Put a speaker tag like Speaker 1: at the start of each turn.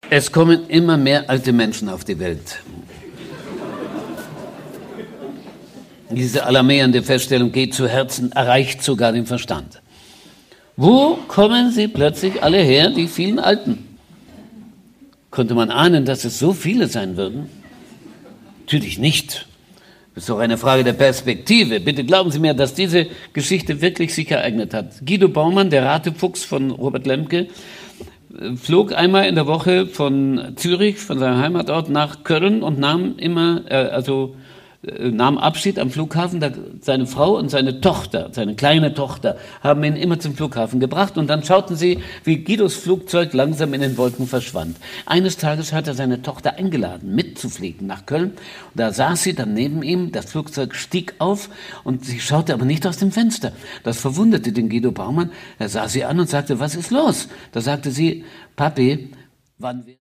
Speaker 1: Es kommen immer mehr alte Menschen auf die Welt. Diese alarmierende Feststellung geht zu Herzen, erreicht sogar den Verstand. Wo kommen sie plötzlich alle her, die vielen Alten? Konnte man ahnen, dass es so viele sein würden? Natürlich nicht. Das ist doch eine Frage der Perspektive. Bitte glauben Sie mir, dass diese Geschichte wirklich sich ereignet hat. Guido Baumann, der Ratefuchs von Robert Lemke, flog einmal in der Woche von Zürich, von seinem Heimatort, nach Köln und nahm Abschied am Flughafen. Seine Frau und seine Tochter, seine kleine Tochter, haben ihn immer zum Flughafen gebracht. Und dann schauten sie, wie Guidos Flugzeug langsam in den Wolken verschwand. Eines Tages hat er seine Tochter eingeladen, mitzufliegen nach Köln. Und da saß sie dann neben ihm, das Flugzeug stieg auf und sie schaute aber nicht aus dem Fenster. Das verwunderte den Guido Baumann. Er sah sie an und sagte, was ist los? Da sagte sie, Papi, wann wir